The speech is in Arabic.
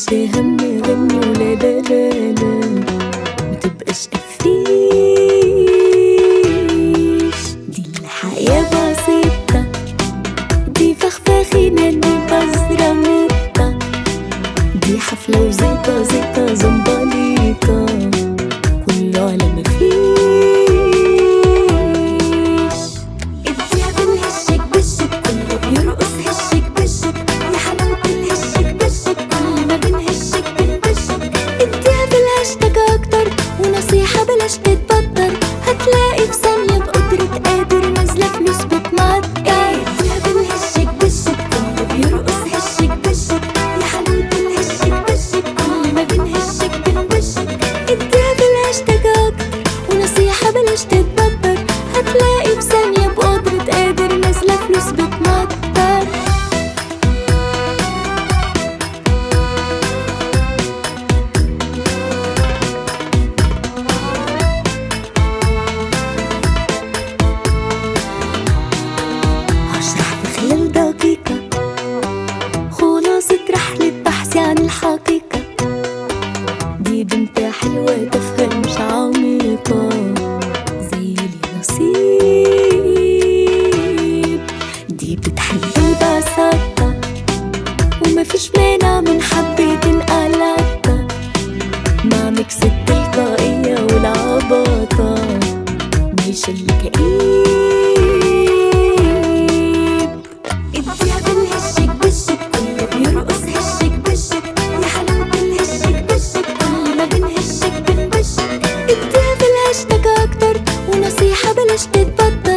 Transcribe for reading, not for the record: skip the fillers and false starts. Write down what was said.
هم غني ولا لا لا لا، متبقاش قفيش. دي الحياة بسيطة، دي فخفخينة، دي بزراميطة، دي حفلة وزيطة زيطة زنبليطة، كله على مفيش. اديها بالهشك بالشك، كله بيرقص هشك بالشك، يا حلاوة الهشك بالشك، كل ما بنهشك بنبشك. اديها بالهاشتاج اكتر، ونصيحة بلاش تتبطر، هتلاقي في ثانية بقدرة قادر نازلة فلوس بتمطر. اديها بالهشك بالشك، كله بيرقص هشك بالشك، يا حلاوة الهشك بالشك، كل ما بنهشك بنبشك. اديها بالهاشتاج اكتر، ونصيحة بلاش تتبطر، هتلاقي في ثانية بقدرة قادر نازلة فلوس بتمطر. هشرح في خلال دقيقة خلاصة رحلة بحثي عن الحقيقة. دي بنت حلوة تفهم مش عميقة، زي النصيب. دي بتحب البساطة، ومفيش مانع من حبتين قلقة، مع ميكس التلقائية والعباطة، مش اللي كئيب. اديها بالهشك بالشك، كله بيرقص هشك بالشك، يا حلاوة الهشك بالشك، كل ما بنهشك بنبشك. اديها بالهاشتاج اكتر، ونصيحة بلاش تتبطر،